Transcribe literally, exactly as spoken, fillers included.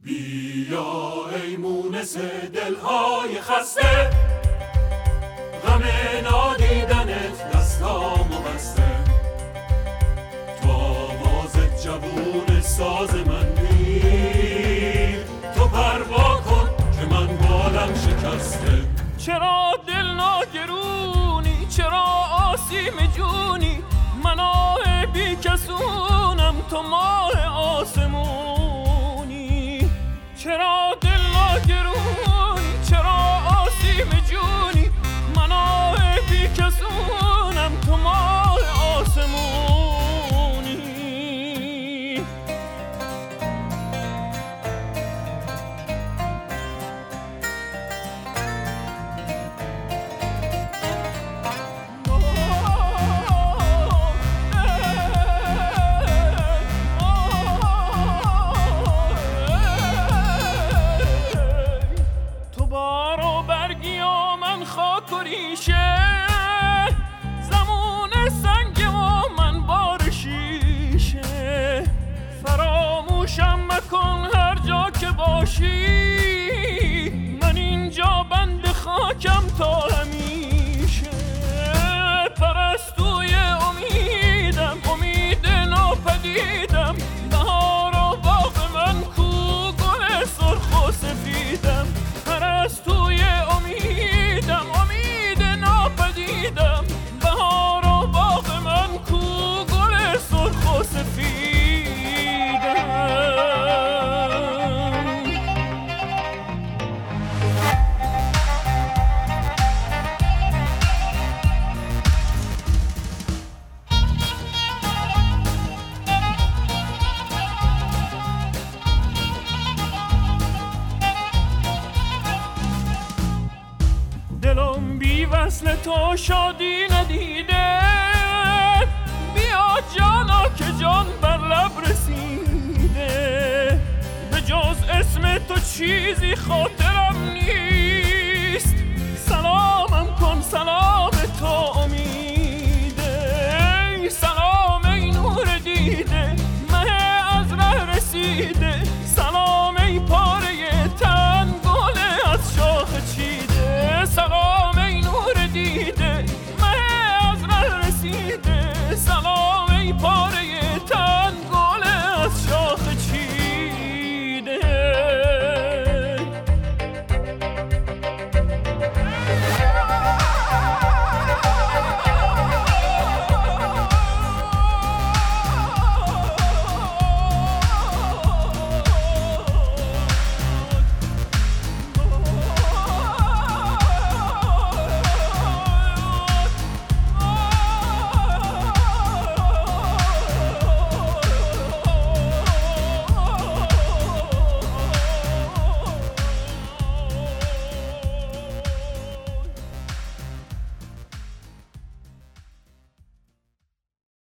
بیا ای مونس دلهای خسته، غم نادیدنت دستامو بسته. تو آواز جوون ساز من گیر، تو پروا کن که من بالم شکسته. چرا دل ناگرونی، چرا آسیم جونی، من آه بی کسونم تو ماه آسمونی. چرا دل ناگرونی، چرا آسیم جونی، من آه بی کسونم تو ماه آسمونی. خاک و ریشه زمون سنگ و من بار شیشه. فراموشم مکن هر جا که باشی، من اینجا بند خاکم تا همیشه. پرستوی امیدم، امید ناپدیدم، بهار و باغ من کو گل سرخ و سفیدم. پرستوی امیدم، امید ناپدیدم، بهار و باغ من کو گل سرخ و سفیدم. دلم بی وصل تو شادی ندیده، بیا جانا که جان بر لب رسیده. به جز اسم تو چیزی خاطرم